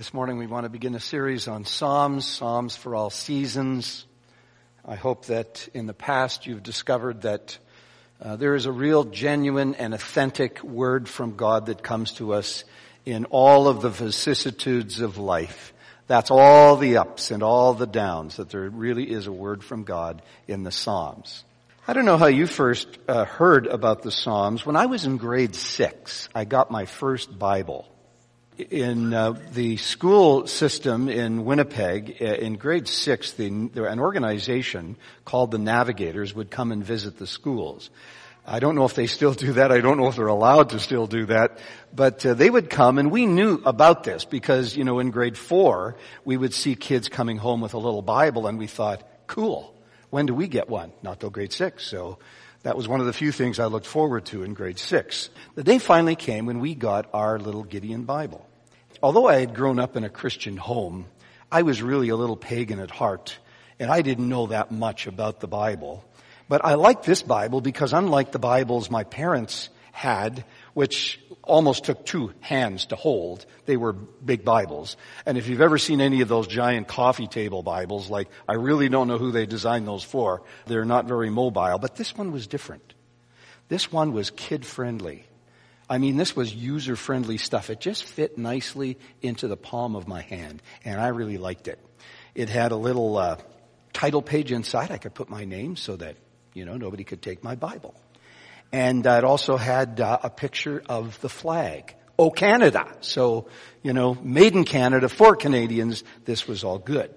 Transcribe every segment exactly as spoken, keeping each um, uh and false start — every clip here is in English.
This morning we want to begin a series on Psalms, Psalms for all seasons. I hope that in the past you've discovered that uh, there is a real, genuine, and authentic word from God that comes to us in all of the vicissitudes of life. That's all the ups and all the downs, that there really is a word from God in the Psalms. I don't know how you first uh, heard about the Psalms. When I was in grade six, I got my first Bible. In uh, the school system in Winnipeg, uh, in grade six, the, there, an organization called the Navigators would come and visit the schools. I don't know if they still do that. I don't know if they're allowed to still do that. But uh, they would come, and we knew about this because, you know, in grade four, we would see kids coming home with a little Bible, and we thought, cool, when do we get one? Not till grade six. So that was one of the few things I looked forward to in grade six. The day finally came when we got our little Gideon Bible. Although I had grown up in a Christian home, I was really a little pagan at heart, and I didn't know that much about the Bible. But I liked this Bible because unlike the Bibles my parents had, which almost took two hands to hold, they were big Bibles. And if you've ever seen any of those giant coffee table Bibles, like I really don't know who they designed those for, they're not very mobile. But this one was different. This one was kid-friendly. I mean, this was user-friendly stuff. It just fit nicely into the palm of my hand, and I really liked it. It had a little uh, title page inside. I could put my name so that, you know, nobody could take my Bible. And uh, it also had uh, a picture of the flag. Oh, Canada. So, you know, made in Canada for Canadians. This was all good.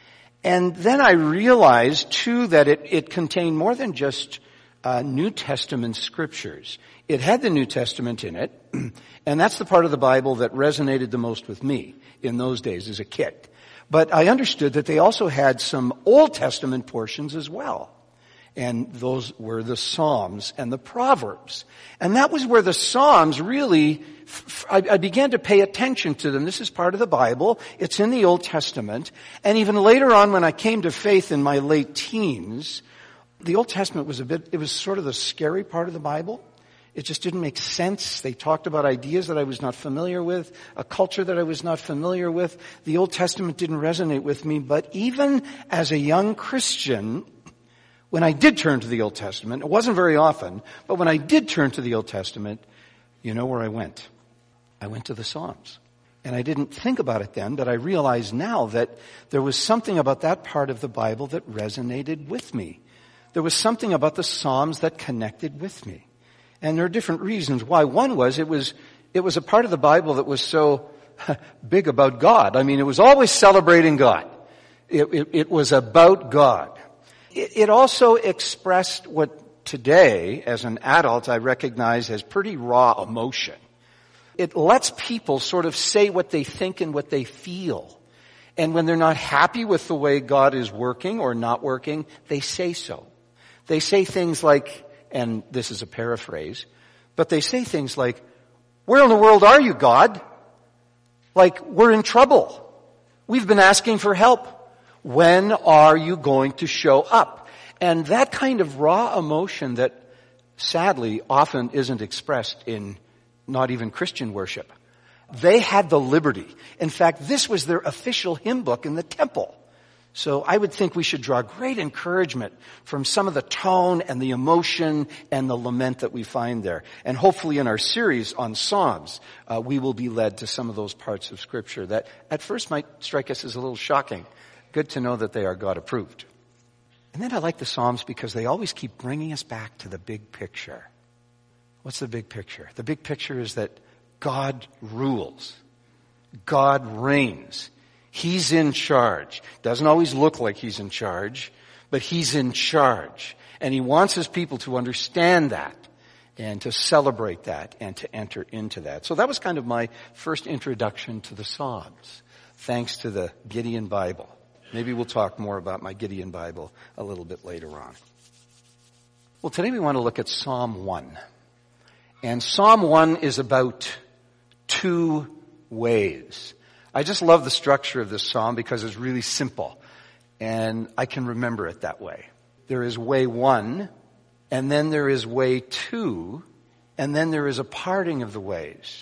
And then I realized, too, that it, it contained more than just uh, New Testament scriptures. It had the New Testament in it, and that's the part of the Bible that resonated the most with me in those days as a kid. But I understood that they also had some Old Testament portions as well. And those were the Psalms and the Proverbs. And that was where the Psalms really, I, I began to pay attention to them. This is part of the Bible. It's in the Old Testament. And even later on when I came to faith in my late teens, the Old Testament was a bit, it was sort of the scary part of the Bible. It just didn't make sense. They talked about ideas that I was not familiar with, a culture that I was not familiar with. The Old Testament didn't resonate with me. But even as a young Christian, when I did turn to the Old Testament, it wasn't very often, but when I did turn to the Old Testament, you know where I went? I went to the Psalms. And I didn't think about it then, but I realize now that there was something about that part of the Bible that resonated with me. There was something about the Psalms that connected with me. And there are different reasons why. One was it was it was a part of the Bible that was so big about God. I mean, it was always celebrating God. It, it, it was about God. It, it also expressed what today, as an adult, I recognize as pretty raw emotion. It lets people sort of say what they think and what they feel. And when they're not happy with the way God is working or not working, they say so. They say things like, and this is a paraphrase, but they say things like, where in the world are you, God? Like, we're in trouble. We've been asking for help. When are you going to show up? And that kind of raw emotion that sadly often isn't expressed in not even Christian worship. They had the liberty. In fact, this was their official hymn book in the temple. So I would think we should draw great encouragement from some of the tone and the emotion and the lament that we find there. And hopefully in our series on Psalms, uh, we will be led to some of those parts of Scripture that at first might strike us as a little shocking. Good to know that they are God approved. And then I like the Psalms because they always keep bringing us back to the big picture. What's the big picture? The big picture is that God rules. God reigns. He's in charge. Doesn't always look like he's in charge, but he's in charge. And he wants his people to understand that and to celebrate that and to enter into that. So that was kind of my first introduction to the Psalms, thanks to the Gideon Bible. Maybe we'll talk more about my Gideon Bible a little bit later on. Well, today we want to look at Psalm one. And Psalm one is about two ways. I just love the structure of this psalm because it's really simple, and I can remember it that way. There is way one, and then there is way two, and then there is a parting of the ways.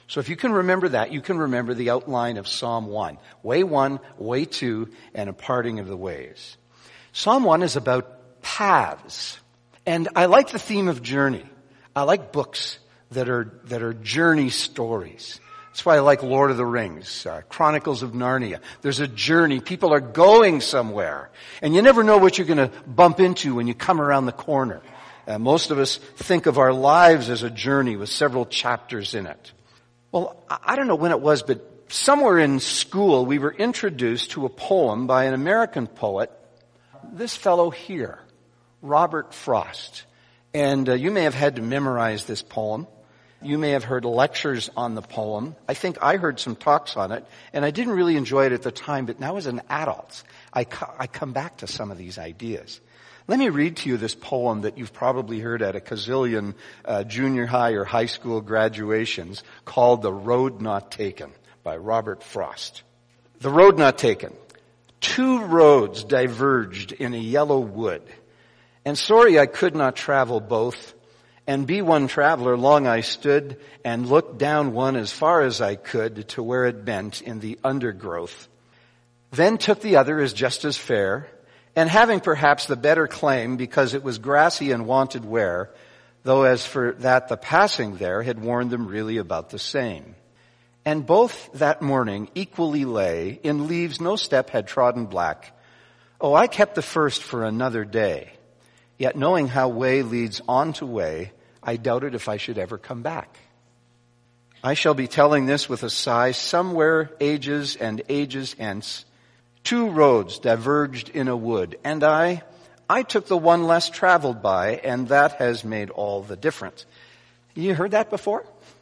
So if you can remember that, you can remember the outline of Psalm one. Way one, way two, and a parting of the ways. Psalm one is about paths. And I like the theme of journey. I like books that are, that are journey stories. That's why I like Lord of the Rings, uh, Chronicles of Narnia. There's a journey. People are going somewhere. And you never know what you're going to bump into when you come around the corner. Uh, most of us think of our lives as a journey with several chapters in it. Well, I don't know when it was, but somewhere in school we were introduced to a poem by an American poet, this fellow here, Robert Frost. And uh, you may have had to memorize this poem. You may have heard lectures on the poem. I think I heard some talks on it, and I didn't really enjoy it at the time, but now as an adult, I, co- I come back to some of these ideas. Let me read to you this poem that you've probably heard at a gazillion uh, junior high or high school graduations, called The Road Not Taken by Robert Frost. The Road Not Taken. Two roads diverged in a yellow wood, and sorry I could not travel both. And be one traveler, long I stood and looked down one as far as I could to where it bent in the undergrowth. Then took the other as just as fair, and having perhaps the better claim because it was grassy and wanted wear, though as for that the passing there had warned them really about the same. And both that morning equally lay, in leaves no step had trodden black. Oh, I kept the first for another day, yet knowing how way leads on to way, I doubted if I should ever come back. I shall be telling this with a sigh, somewhere ages and ages hence, two roads diverged in a wood, and I, I took the one less traveled by, and that has made all the difference. You heard that before?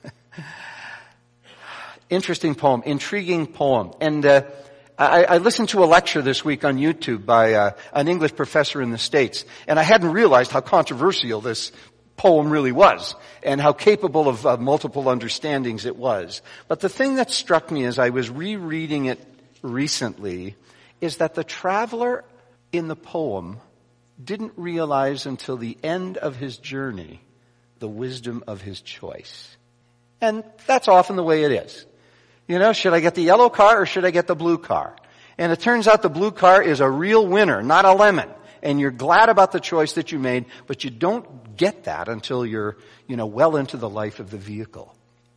Interesting poem, intriguing poem. And uh, I, I listened to a lecture this week on YouTube by uh, an English professor in the States, and I hadn't realized how controversial this poem really was, and how capable of uh, multiple understandings it was. But the thing that struck me as I was rereading it recently is that the traveler in the poem didn't realize until the end of his journey the wisdom of his choice. And that's often the way it is. You know, should I get the yellow car or should I get the blue car? And it turns out the blue car is a real winner, not a lemon. And you're glad about the choice that you made, but you don't get that until you're, you know, well into the life of the vehicle.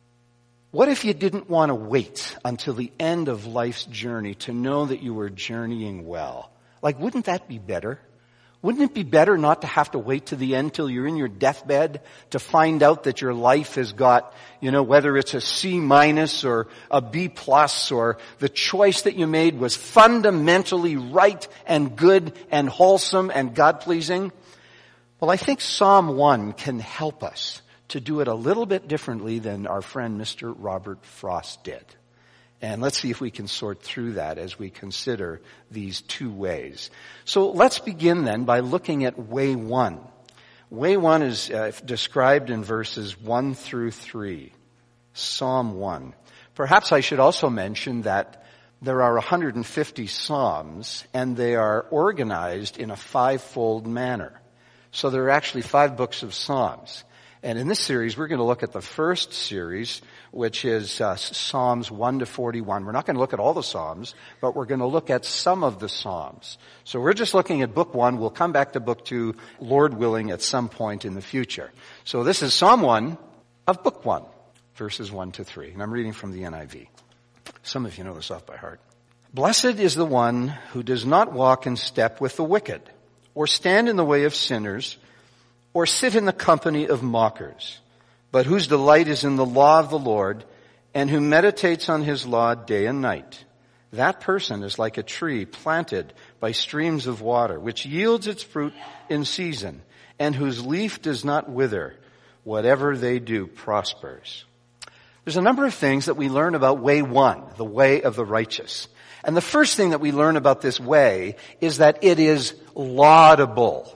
What if you didn't want to wait until the end of life's journey to know that you were journeying well? Like, wouldn't that be better? Wouldn't it be better not to have to wait to the end till you're in your deathbed to find out that your life has got, you know, whether it's a C minus or a B plus, or the choice that you made was fundamentally right and good and wholesome and God-pleasing? Well, I think Psalm one can help us to do it a little bit differently than our friend Mister Robert Frost did. And let's see if we can sort through that as we consider these two ways. So let's begin then by looking at way one. Way one is uh, described in verses one through three. Psalm one. Perhaps I should also mention that there are one hundred fifty psalms, and they are organized in a five-fold manner. So there are actually five books of psalms. And in this series, we're going to look at the first series, which is uh, Psalms one to forty-one. We're not going to look at all the Psalms, but we're going to look at some of the Psalms. So we're just looking at book one. We'll come back to book two, Lord willing, at some point in the future. So this is Psalm one of book one, verses one to three. And I'm reading from the N I V. Some of you know this off by heart. Blessed is the one who does not walk in step with the wicked, or stand in the way of sinners, or sit in the company of mockers, but whose delight is in the law of the Lord, and who meditates on his law day and night. That person is like a tree planted by streams of water, which yields its fruit in season, and whose leaf does not wither. Whatever they do prospers. There's a number of things that we learn about way one, the way of the righteous. And the first thing that we learn about this way is that it is laudable.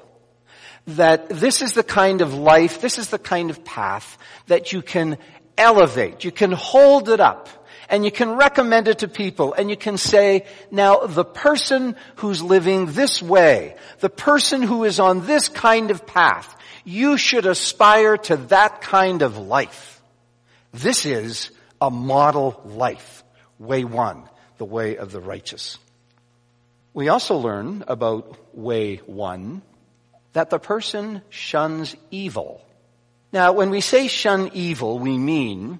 That this is the kind of life, this is the kind of path that you can elevate, you can hold it up, and you can recommend it to people, and you can say, now the person who's living this way, the person who is on this kind of path, you should aspire to that kind of life. This is a model life. Way one, the way of the righteous. We also learn about way one that the person shuns evil. Now, when we say shun evil, we mean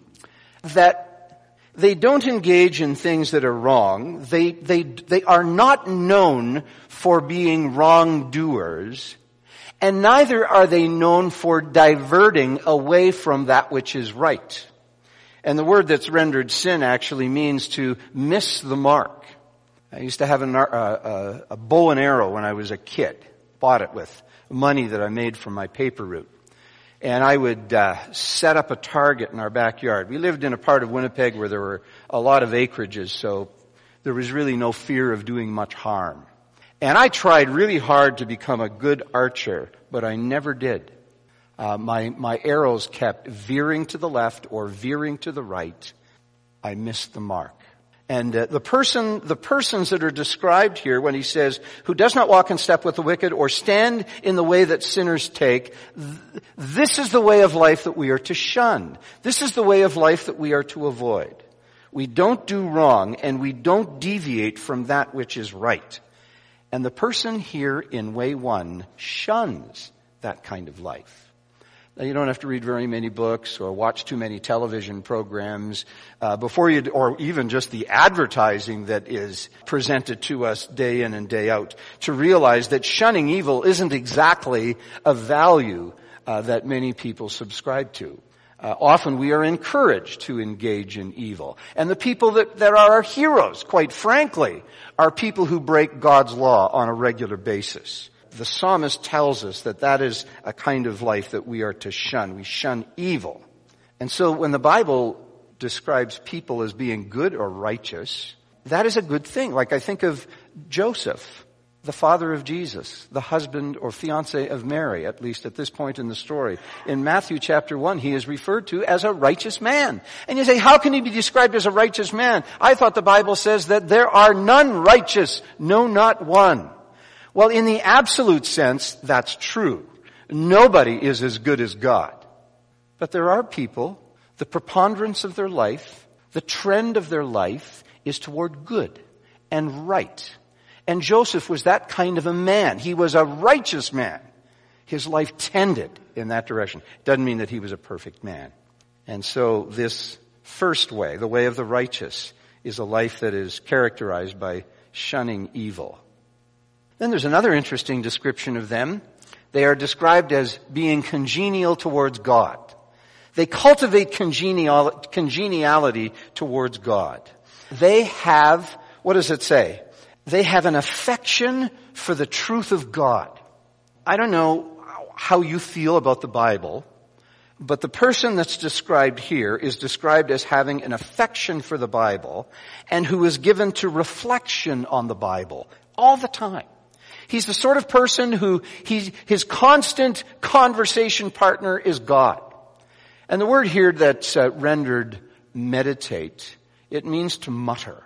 that they don't engage in things that are wrong. They, they, they are not known for being wrongdoers, and neither are they known for diverting away from that which is right. And the word that's rendered sin actually means to miss the mark. I used to have an, uh, a bow and arrow when I was a kid. Bought it with money that I made from my paper route. And I would uh, set up a target in our backyard. We lived in a part of Winnipeg where there were a lot of acreages, so there was really no fear of doing much harm. And I tried really hard to become a good archer, but I never did. Uh, my, my arrows kept veering to the left or veering to the right. I missed the mark. And uh, the person, the persons that are described here when he says, who does not walk in step with the wicked or stand in the way that sinners take, th- this is the way of life that we are to shun. This is the way of life that we are to avoid. We don't do wrong and we don't deviate from that which is right. And the person here in way one shuns that kind of life. Now, you don't have to read very many books or watch too many television programs uh, before you, or even just the advertising that is presented to us day in and day out, to realize that shunning evil isn't exactly a value uh, that many people subscribe to. Uh, often we are encouraged to engage in evil. And the people that, that are our heroes, quite frankly, are people who break God's law on a regular basis. The psalmist tells us that that is a kind of life that we are to shun. We shun evil. And so when the Bible describes people as being good or righteous, that is a good thing. Like I think of Joseph, the father of Jesus, the husband or fiancé of Mary, at least at this point in the story. In Matthew chapter one, he is referred to as a righteous man. And you say, how can he be described as a righteous man? I thought the Bible says that there are none righteous, no, not one. Well, in the absolute sense, that's true. Nobody is as good as God. But there are people, the preponderance of their life, the trend of their life is toward good and right. And Joseph was that kind of a man. He was a righteous man. His life tended in that direction. Doesn't mean that he was a perfect man. And so this first way, the way of the righteous, is a life that is characterized by shunning evil. Then there's another interesting description of them. They are described as being congenial towards God. They cultivate congenial, congeniality towards God. They have, what does it say? They have an affection for the truth of God. I don't know how you feel about the Bible, but the person that's described here is described as having an affection for the Bible and who is given to reflection on the Bible all the time. He's the sort of person who he, his constant conversation partner is God. And the word here that's uh, rendered meditate, it means to mutter.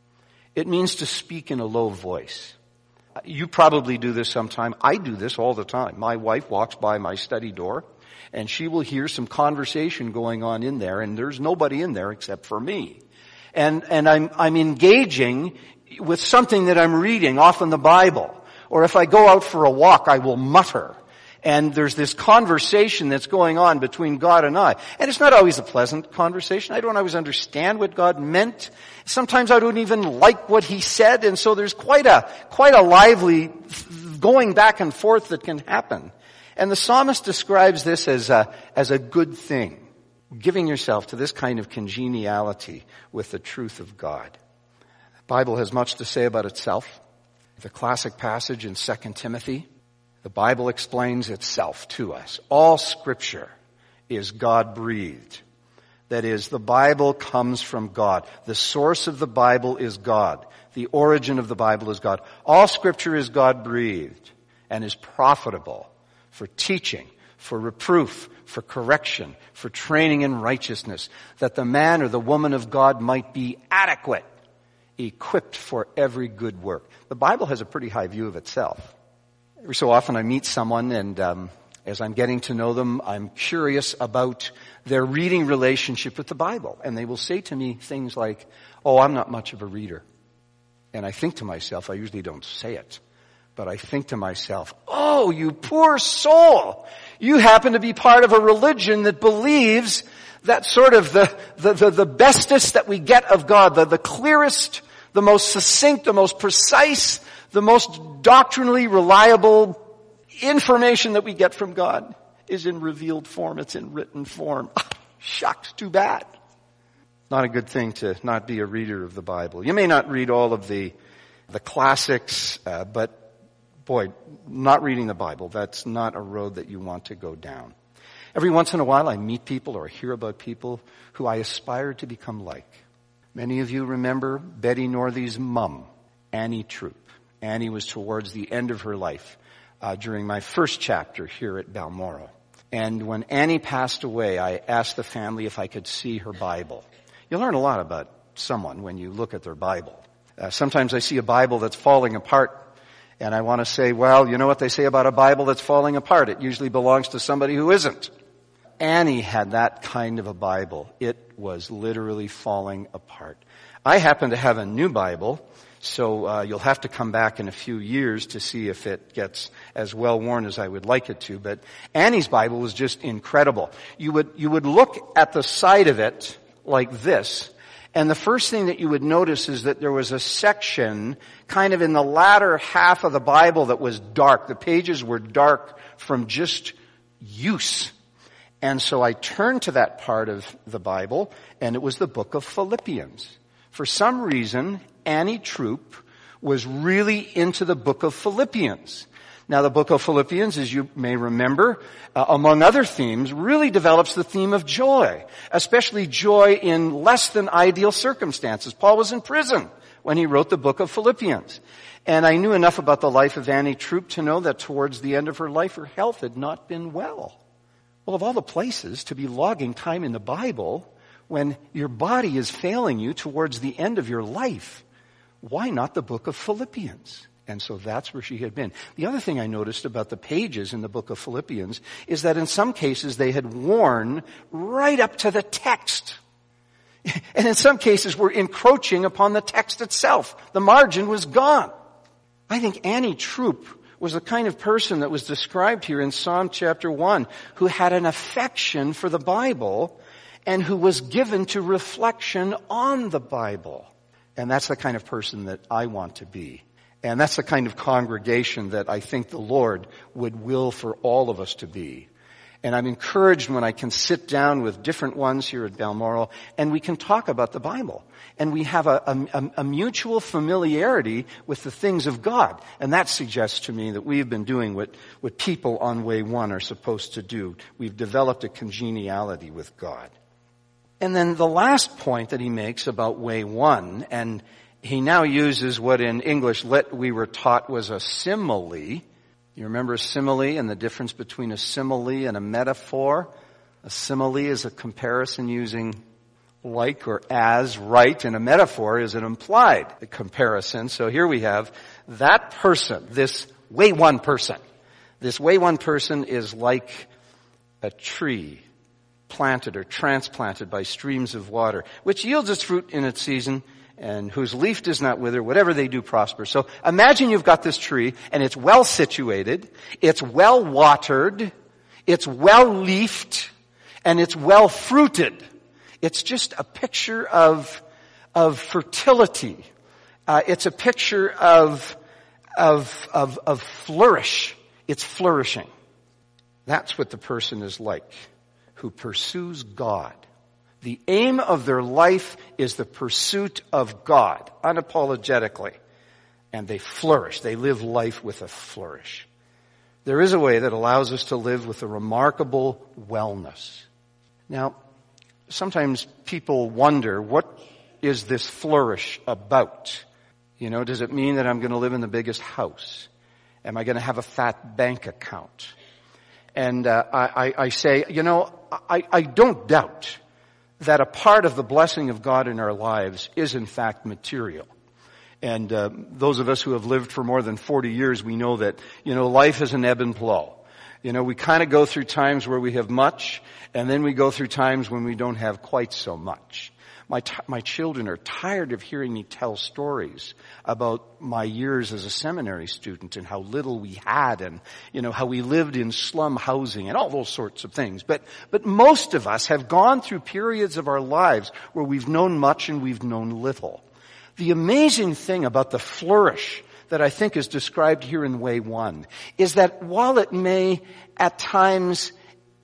It means to speak in a low voice. You probably do this sometime. I do this all the time. My wife walks by my study door and she will hear some conversation going on in there, and there's nobody in there except for me. And, and I'm, I'm engaging with something that I'm reading, often the Bible. Or if I go out for a walk, I will mutter. And there's this conversation that's going on between God and I. And it's not always a pleasant conversation. I don't always understand what God meant. Sometimes I don't even like what He said. And so there's quite a, quite a lively going back and forth that can happen. And the psalmist describes this as a, as a good thing. Giving yourself to this kind of congeniality with the truth of God. The Bible has much to say about itself. The classic passage in Second Timothy, the Bible explains itself to us. All Scripture is God-breathed. That is, the Bible comes from God. The source of the Bible is God. The origin of the Bible is God. All Scripture is God-breathed and is profitable for teaching, for reproof, for correction, for training in righteousness, that the man or the woman of God might be adequate, equipped for every good work. The Bible has a pretty high view of itself. Every so often I meet someone and um, As I'm getting to know them, I'm curious about their reading relationship with the Bible. And they will say to me things like, oh, I'm not much of a reader. And I think to myself, I usually don't say it, but I think to myself, oh, you poor soul. You happen to be part of a religion that believes that sort of the, the, the, the bestest that we get of God, the, the clearest, the most succinct, the most precise, the most doctrinally reliable information that we get from God is in revealed form. It's in written form. Ah, shucks, too bad. Not a good thing to not be a reader of the Bible. You may not read all of the, the classics, uh, but boy, not reading the Bible, that's not a road that you want to go down. Every once in a while I meet people or hear about people who I aspire to become like. Many of you remember Betty Northey's mum, Annie Troop. Annie was towards the end of her life uh, during my first chapter here at Balmoral. And when Annie passed away, I asked the family if I could see her Bible. You learn a lot about someone when you look at their Bible. Uh, sometimes I see a Bible that's falling apart, and I want to say, well, you know what they say about a Bible that's falling apart? It usually belongs to somebody who isn't. Annie had that kind of a Bible. It was literally falling apart. I happen to have a new Bible, so uh, you'll have to come back in a few years to see if it gets as well worn as I would like it to. But Annie's Bible was just incredible. You would you would look at the side of it like this, and the first thing that you would notice is that there was a section kind of in the latter half of the Bible that was dark. The pages were dark from just use. And so I turned to that part of the Bible, and it was the book of Philippians. For some reason, Annie Troop was really into the book of Philippians. Now, the book of Philippians, as you may remember, uh, among other themes, really develops the theme of joy, especially joy in less than ideal circumstances. Paul was in prison when he wrote the book of Philippians. And I knew enough about the life of Annie Troop to know that towards the end of her life, her health had not been well. Well, of all the places to be logging time in the Bible when your body is failing you towards the end of your life, why not the book of Philippians? And so that's where she had been. The other thing I noticed about the pages in the book of Philippians is that in some cases they had worn right up to the text. And in some cases were encroaching upon the text itself. The margin was gone. I think Annie Troop was the kind of person that was described here in Psalm chapter one, who had an affection for the Bible and who was given to reflection on the Bible. And that's the kind of person that I want to be. And that's the kind of congregation that I think the Lord would will for all of us to be. And I'm encouraged when I can sit down with different ones here at Balmoral and we can talk about the Bible. And we have a, a, a mutual familiarity with the things of God. And that suggests to me that we've been doing what, what people on Way One are supposed to do. We've developed a congeniality with God. And then the last point that he makes about Way One, and he now uses what in English lit we were taught was a simile. You remember a simile and the difference between a simile and a metaphor? A simile is a comparison using like or as, right, and a metaphor is an implied comparison. So here we have that person, this Way One person. This Way One person is like a tree planted or transplanted by streams of water, which yields its fruit in its season, and whose leaf does not wither, whatever they do prosper. So imagine you've got this tree, and it's well situated, it's well watered, it's well leafed, and it's well fruited. It's just a picture of, of fertility. Uh, it's a picture of, of, of, of flourish. It's flourishing. That's what the person is like who pursues God. The aim of their life is the pursuit of God, unapologetically. And they flourish. They live life with a flourish. There is a way that allows us to live with a remarkable wellness. Now, sometimes people wonder, what is this flourish about? You know, does it mean that I'm going to live in the biggest house? Am I going to have a fat bank account? And uh, I, I say, you know, I, I don't doubt that a part of the blessing of God in our lives is in fact material. And uh, those of us who have lived for more than forty years, we know that, you know, life is an ebb and flow. You know, we kind of go through times where we have much, and then we go through times when we don't have quite so much. My t- my children are tired of hearing me tell stories about my years as a seminary student and how little we had and, you know, how we lived in slum housing and all those sorts of things. But, but most of us have gone through periods of our lives where we've known much and we've known little. The amazing thing about the flourish that I think is described here in Way One is that while it may at times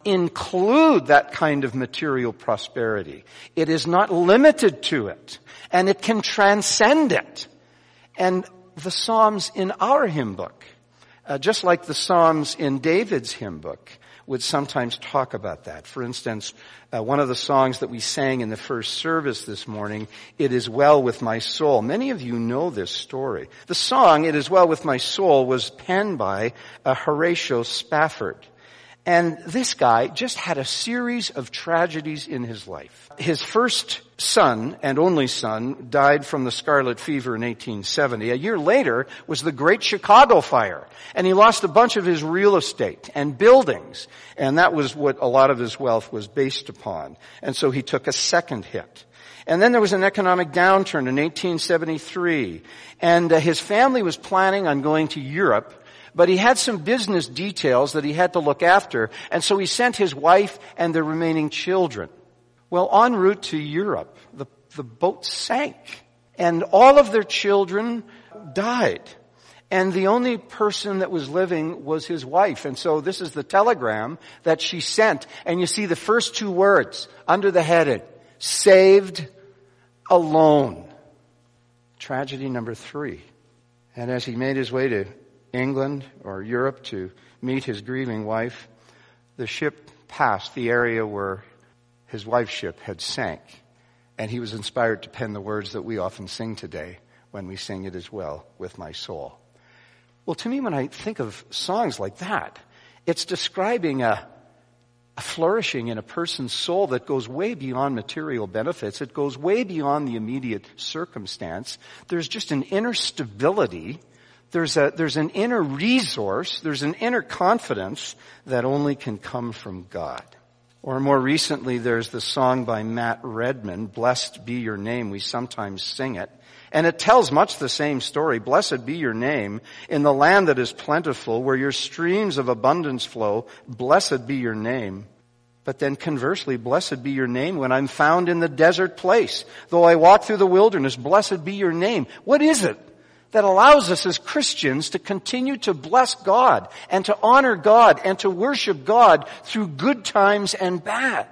include that kind of material prosperity, it is not limited to it, and it can transcend it. And the Psalms in our hymn book, uh, just like the Psalms in David's hymn book, would sometimes talk about that. For instance, uh, one of the songs that we sang in the first service this morning, "It Is Well With My Soul." Many of you know this story. The song, "It Is Well With My Soul," was penned by uh, Horatio Spafford. And this guy just had a series of tragedies in his life. His first son and only son died from the scarlet fever in eighteen seventy. A year later was the Great Chicago Fire. And he lost a bunch of his real estate and buildings. And that was what a lot of his wealth was based upon. And so he took a second hit. And then there was an economic downturn in eighteen seventy-three. And uh, his family was planning on going to Europe, but he had some business details that he had to look after, and so he sent his wife and the remaining children. Well, en route to Europe, the, the boat sank, and all of their children died. And the only person that was living was his wife. And so this is the telegram that she sent. And you see the first two words under the heading, "Saved alone." Tragedy number three. And as he made his way to England or Europe to meet his grieving wife, the ship passed the area where his wife's ship had sank. And he was inspired to pen the words that we often sing today when we sing "It Is Well With My Soul." Well, to me, when I think of songs like that, it's describing a, a flourishing in a person's soul that goes way beyond material benefits. It goes way beyond the immediate circumstance. There's just an inner stability. There's a, there's an inner resource, there's an inner confidence that only can come from God. Or more recently, there's the song by Matt Redman, "Blessed Be Your Name." We sometimes sing it. And it tells much the same story. Blessed be your name in the land that is plentiful, where your streams of abundance flow. Blessed be your name. But then conversely, blessed be your name when I'm found in the desert place. Though I walk through the wilderness, blessed be your name. What is it that allows us as Christians to continue to bless God and to honor God and to worship God through good times and bad?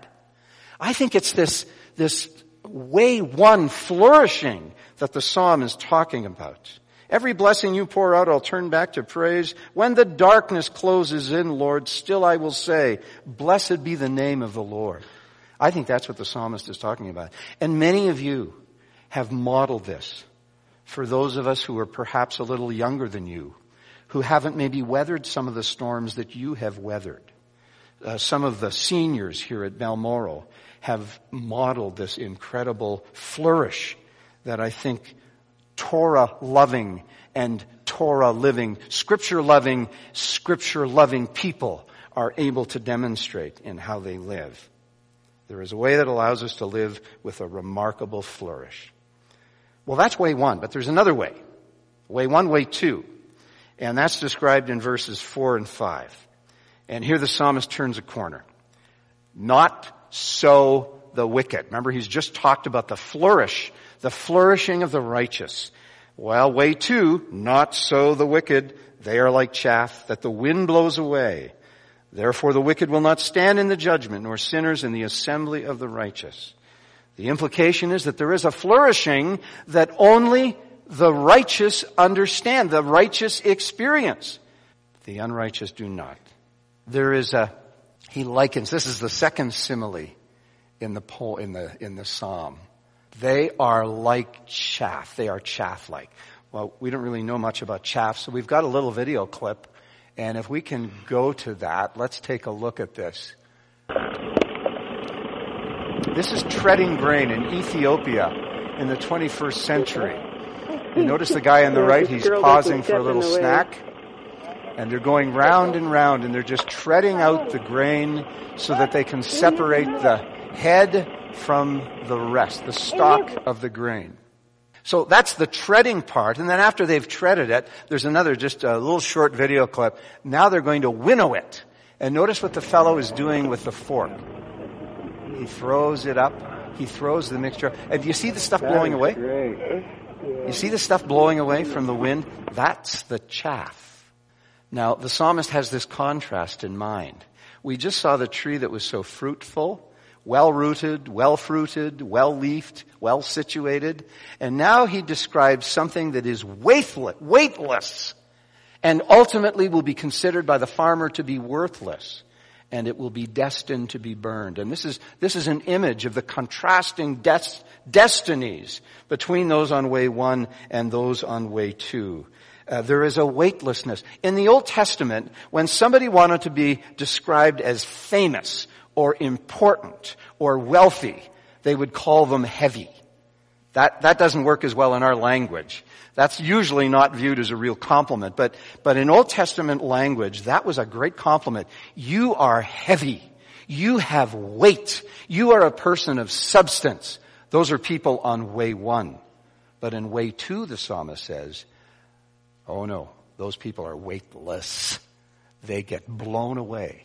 I think it's this, this way one flourishing that the psalm is talking about. Every blessing you pour out, I'll turn back to praise. When the darkness closes in, Lord, still I will say, blessed be the name of the Lord. I think that's what the psalmist is talking about. And many of you have modeled this for those of us who are perhaps a little younger than you, who haven't maybe weathered some of the storms that you have weathered. Uh, some of the seniors here at Balmoral have modeled this incredible flourish that I think Torah-loving and Torah-living, Scripture-loving, Scripture-loving people are able to demonstrate in how they live. There is a way that allows us to live with a remarkable flourish. Well, that's way one, but there's another way. Way one, way two. And that's described in verses four and five. And here the psalmist turns a corner. Not so the wicked. Remember, he's just talked about the flourish, the flourishing of the righteous. Well, way two, not so the wicked. They are like chaff that the wind blows away. Therefore the wicked will not stand in the judgment, nor sinners in the assembly of the righteous. The implication is that there is a flourishing that only the righteous understand, the righteous experience. The unrighteous do not. There is a, he likens, this is the second simile in the po, in the, in the psalm. They are like chaff. They are chaff-like. Well, we don't really know much about chaff, so we've got a little video clip. And if we can go to that, let's take a look at this. This is treading grain in Ethiopia in the twenty-first century. You notice the guy on the right, he's pausing for a little snack. And they're going round and round, and they're just treading out the grain so that they can separate the head from the rest, the stalk of the grain. So that's the treading part, and then after they've treaded it, there's another, just a little short video clip. Now they're going to winnow it. And notice what the fellow is doing with the fork. He throws it up. He throws the mixture. And do you see the stuff blowing away? Great. You see the stuff blowing away from the wind? That's the chaff. Now, the psalmist has this contrast in mind. We just saw the tree that was so fruitful, well-rooted, well-fruited, well-leafed, well-situated. And now he describes something that is weightless, weightless, and ultimately will be considered by the farmer to be worthless. And it will be destined to be burned. And this is, this is an image of the contrasting des- destinies between those on way one and those on way two. Uh, there is a weightlessness. In the Old Testament, when somebody wanted to be described as famous or important or wealthy, they would call them heavy. That, that doesn't work as well in our language. That's usually not viewed as a real compliment. But, but in Old Testament language, that was a great compliment. You are heavy. You have weight. You are a person of substance. Those are people on way one. But in way two, the psalmist says, oh no, those people are weightless. They get blown away.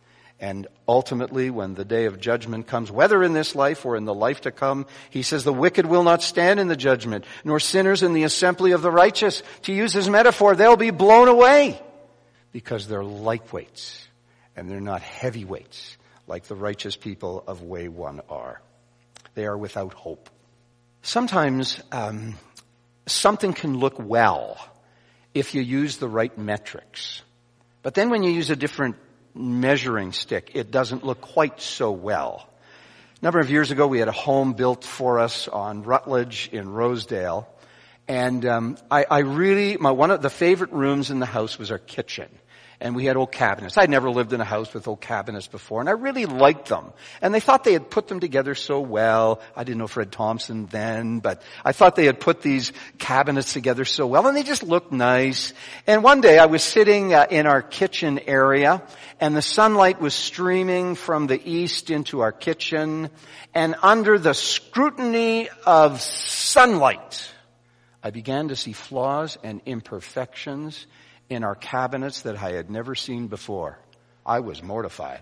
And ultimately, when the day of judgment comes, whether in this life or in the life to come, he says, the wicked will not stand in the judgment, nor sinners in the assembly of the righteous. To use his metaphor, they'll be blown away because they're lightweights and they're not heavyweights like the righteous people of way one are. They are without hope. Sometimes um, something can look well if you use the right metrics. But then when you use a different measuring stick, it doesn't look quite so well. A number of years ago, we had a home built for us on Rutledge in Rosedale. And um, I, I really, my one of the favorite rooms in the house was our kitchen. And we had old cabinets. I'd never lived in a house with old cabinets before, and I really liked them. And they thought they had put them together so well. I didn't know Fred Thompson then, but I thought they had put these cabinets together so well, and they just looked nice. And one day I was sitting uh, in our kitchen area, and the sunlight was streaming from the east into our kitchen, and under the scrutiny of sunlight, I began to see flaws and imperfections in our cabinets that I had never seen before. I was mortified.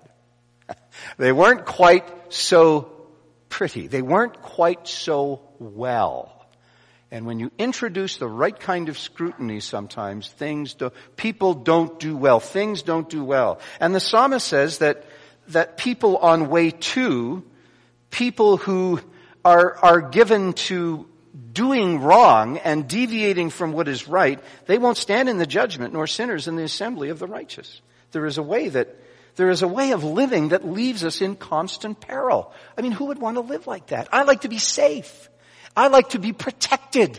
They weren't quite so pretty. They weren't quite so well. And when you introduce the right kind of scrutiny, sometimes things do, people don't do well. Things don't do well. And the psalmist says that, that people on way two, people who are, are given to doing wrong and deviating from what is right, they won't stand in the judgment, nor sinners in the assembly of the righteous. There is a way that, there is a way of living that leaves us in constant peril. I mean, who would want to live like that? I like to be safe. I like to be protected.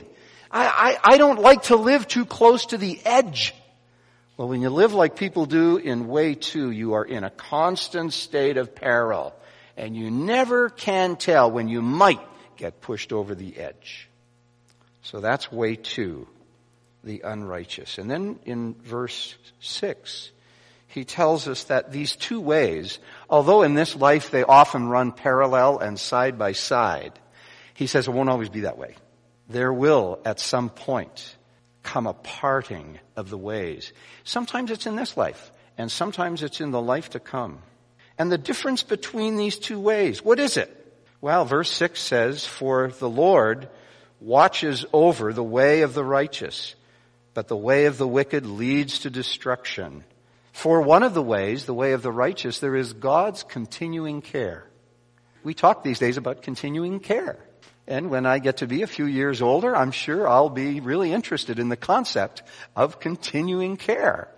I, I, I don't like to live too close to the edge. Well, when you live like people do in way two, you are in a constant state of peril. And you never can tell when you might get pushed over the edge. So that's way two, the unrighteous. And then in verse six, he tells us that these two ways, although in this life they often run parallel and side by side, he says it won't always be that way. There will, at some point, come a parting of the ways. Sometimes it's in this life, and sometimes it's in the life to come. And the difference between these two ways, what is it? Well, verse six says, for the Lord watches over the way of the righteous, but the way of the wicked leads to destruction. For one of the ways, the way of the righteous, there is God's continuing care. We talk these days about continuing care. And when I get to be a few years older, I'm sure I'll be really interested in the concept of continuing care.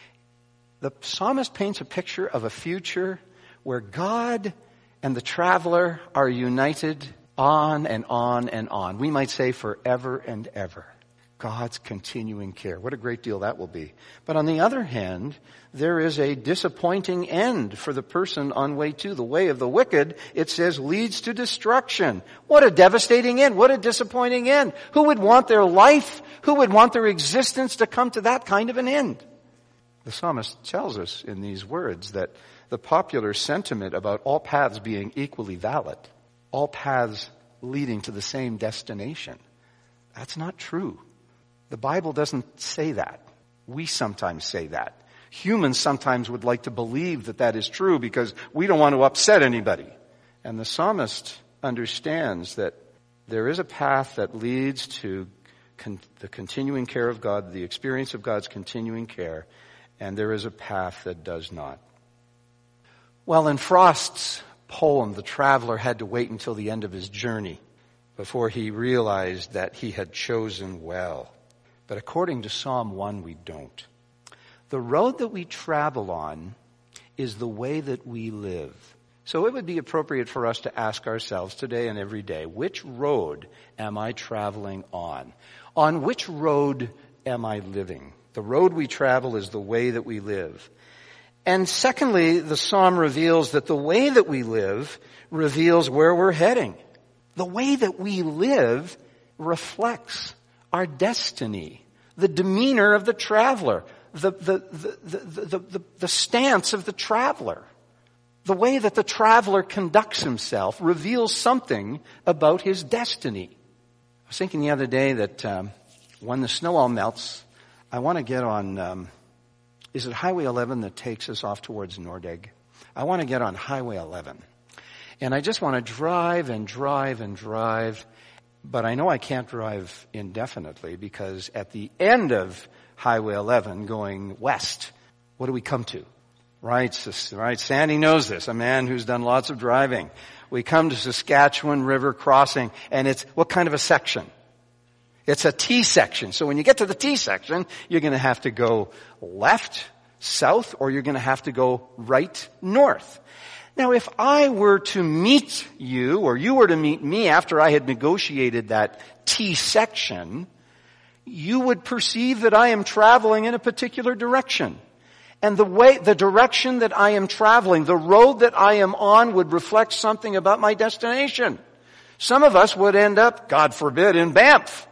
The psalmist paints a picture of a future where God and the traveler are united on and on and on. We might say forever and ever. God's continuing care. What a great deal that will be. But on the other hand, there is a disappointing end for the person on way two. The way of the wicked, it says, leads to destruction. What a devastating end. What a disappointing end. Who would want their life, who would want their existence to come to that kind of an end? The psalmist tells us in these words that the popular sentiment about all paths being equally valid, all paths leading to the same destination, that's not true. The Bible doesn't say that. We sometimes say that. Humans sometimes would like to believe that that is true because we don't want to upset anybody. And the psalmist understands that there is a path that leads to con- the continuing care of God, the experience of God's continuing care, and there is a path that does not. Well, in Frost's poem, the traveler had to wait until the end of his journey before he realized that he had chosen well. But according to Psalm one, we don't. The road that we travel on is the way that we live. So it would be appropriate for us to ask ourselves today and every day, which road am I traveling on? On which road am I living? The road we travel is the way that we live. And secondly, the psalm reveals that the way that we live reveals where we're heading. The way that we live reflects our destiny, the demeanor of the traveler, the, the, the, the, the, the, the stance of the traveler. The way that the traveler conducts himself reveals something about his destiny. I was thinking the other day that um, when the snow all melts, I want to get on, um, is it Highway eleven that takes us off towards Nordegg? I want to get on Highway eleven. And I just want to drive and drive and drive, but I know I can't drive indefinitely because at the end of Highway eleven going west, what do we come to? Right, right. Sandy knows this, a man who's done lots of driving. We come to Saskatchewan River Crossing, and it's what kind of a section? It's a T section. So when you get to the T section, you're going to have to go left, south, or you're going to have to go right, north. Now, if I were to meet you, or you were to meet me after I had negotiated that T section, you would perceive that I am traveling in a particular direction. And the way, the direction that I am traveling, the road that I am on would reflect something about my destination. Some of us would end up, God forbid, in Banff.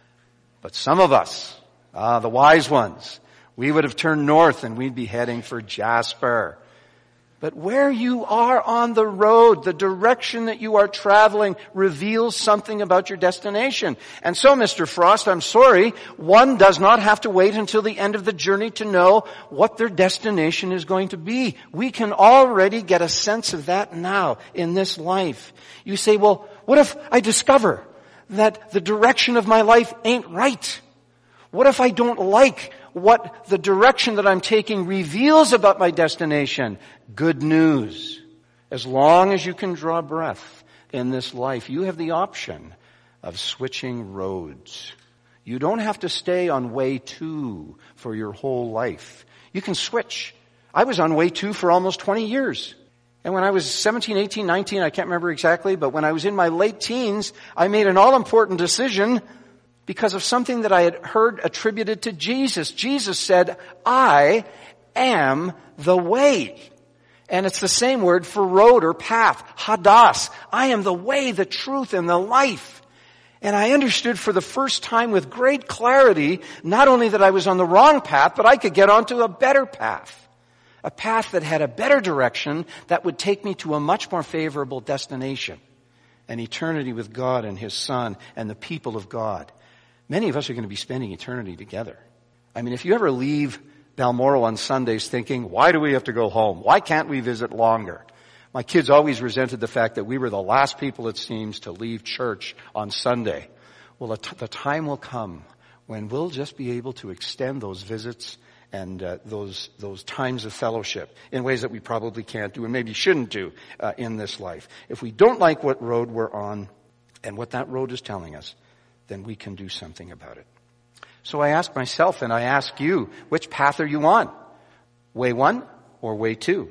But some of us, ah, the wise ones, we would have turned north and we'd be heading for Jasper. But where you are on the road, the direction that you are traveling reveals something about your destination. And so, Mister Frost, I'm sorry, one does not have to wait until the end of the journey to know what their destination is going to be. We can already get a sense of that now in this life. You say, well, what if I discover that the direction of my life ain't right? What if I don't like what the direction that I'm taking reveals about my destination? Good news. As long as you can draw breath in this life, you have the option of switching roads. You don't have to stay on way two for your whole life. You can switch. I was on way two for almost twenty years. And when I was seventeen, eighteen, nineteen, I can't remember exactly, but when I was in my late teens, I made an all-important decision because of something that I had heard attributed to Jesus. Jesus said, I am the way. And it's the same word for road or path, hadas. I am the way, the truth, and the life. And I understood for the first time with great clarity, not only that I was on the wrong path, but I could get onto a better path. A path that had a better direction that would take me to a much more favorable destination. An eternity with God and His Son and the people of God. Many of us are going to be spending eternity together. I mean, if you ever leave Balmoral on Sundays thinking, why do we have to go home? Why can't we visit longer? My kids always resented the fact that we were the last people, it seems, to leave church on Sunday. Well, the time will come when we'll just be able to extend those visits and uh, those those times of fellowship in ways that we probably can't do and maybe shouldn't do uh, in this life. If we don't like what road we're on and what that road is telling us, then we can do something about it. So I ask myself and I ask you, which path are you on? Way one or way two?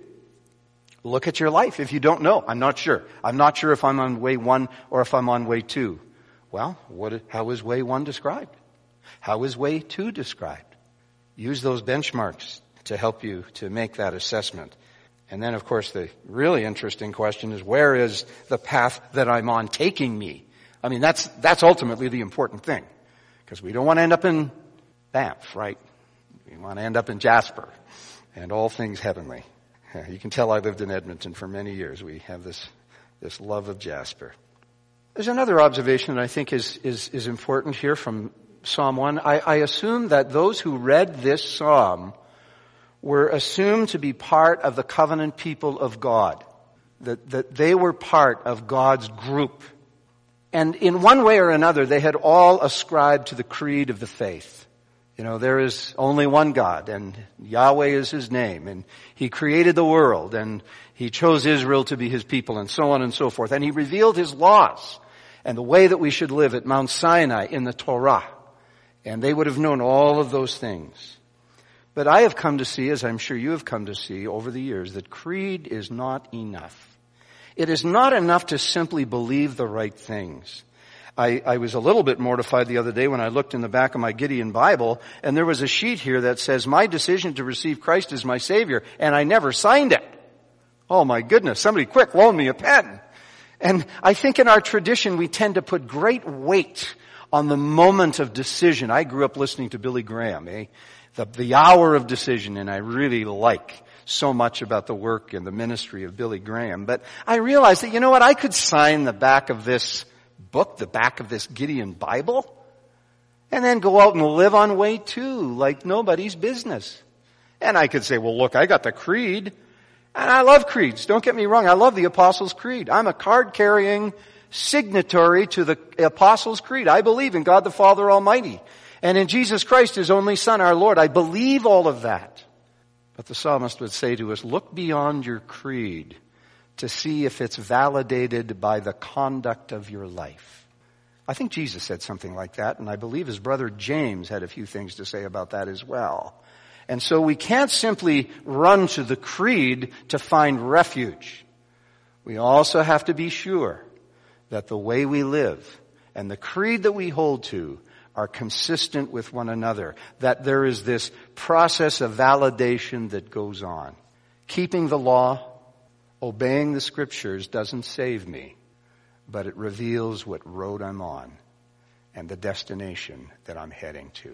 Look at your life. If you don't know, I'm not sure. I'm not sure if I'm on way one or if I'm on way two. Well, what, how is way one described? How is way two described? Use those benchmarks to help you to make that assessment. And then, of course, the really interesting question is, where is the path that I'm on taking me? I mean, that's that's ultimately the important thing. Because we don't want to end up in Banff, right? We want to end up in Jasper and all things heavenly. You can tell I lived in Edmonton for many years. We have this, this love of Jasper. There's another observation that I think is, is, is important here from Psalm one. I, I assume that those who read this psalm were assumed to be part of the covenant people of God. That, that they were part of God's group. And in one way or another, they had all ascribed to the creed of the faith. You know, there is only one God, and Yahweh is His name, and He created the world, and He chose Israel to be His people, and so on and so forth. And He revealed His laws and the way that we should live at Mount Sinai in the Torah. And they would have known all of those things. But I have come to see, as I'm sure you have come to see over the years, that creed is not enough. It is not enough to simply believe the right things. I, I was a little bit mortified the other day when I looked in the back of my Gideon Bible, and there was a sheet here that says, my decision to receive Christ as my Savior, and I never signed it. Oh my goodness, somebody quick loan me a pen. And I think in our tradition we tend to put great weight on the moment of decision. I grew up listening to Billy Graham, eh? The, the hour of decision, and I really like so much about the work and the ministry of Billy Graham. But I realized that, you know what, I could sign the back of this book, the back of this Gideon Bible, and then go out and live on way two like nobody's business. And I could say, well, look, I got the creed, and I love creeds. Don't get me wrong, I love the Apostles' Creed. I'm a card-carrying signatory to the Apostles' Creed. I believe in God the Father Almighty, and in Jesus Christ, His only Son, our Lord. I believe all of that. But the psalmist would say to us, look beyond your creed to see if it's validated by the conduct of your life. I think Jesus said something like that, and I believe his brother James had a few things to say about that as well. And so we can't simply run to the creed to find refuge. We also have to be sure that the way we live and the creed that we hold to are consistent with one another, that there is this process of validation that goes on. Keeping the law, obeying the scriptures doesn't save me, but it reveals what road I'm on and the destination that I'm heading to.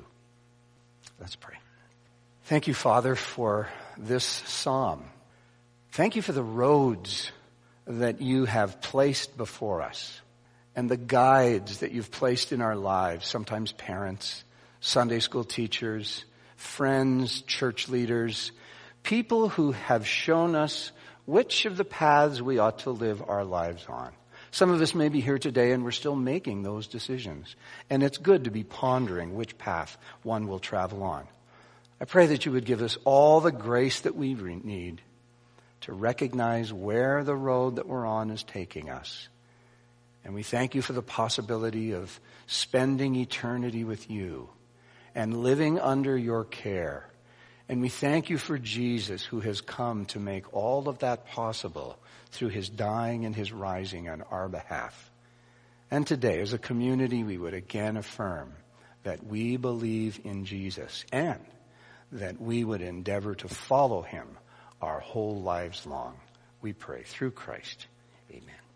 Let's pray. Thank you, Father, for this psalm. Thank you for the roads that you have placed before us, and the guides that you've placed in our lives, sometimes parents, Sunday school teachers, friends, church leaders, people who have shown us which of the paths we ought to live our lives on. Some of us may be here today and we're still making those decisions. And it's good to be pondering which path one will travel on. I pray that you would give us all the grace that we need to recognize where the road that we're on is taking us. And we thank you for the possibility of spending eternity with you and living under your care. And we thank you for Jesus, who has come to make all of that possible through his dying and his rising on our behalf. And today, as a community, we would again affirm that we believe in Jesus and that we would endeavor to follow him our whole lives long. We pray through Christ. Amen.